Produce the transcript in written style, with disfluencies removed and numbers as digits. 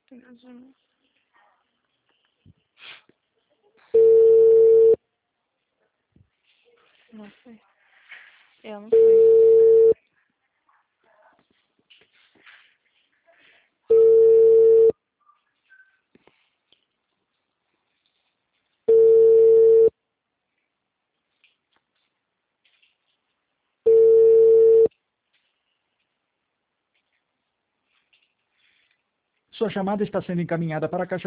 Não foi. Ela não foi. Sua chamada está sendo encaminhada para a caixa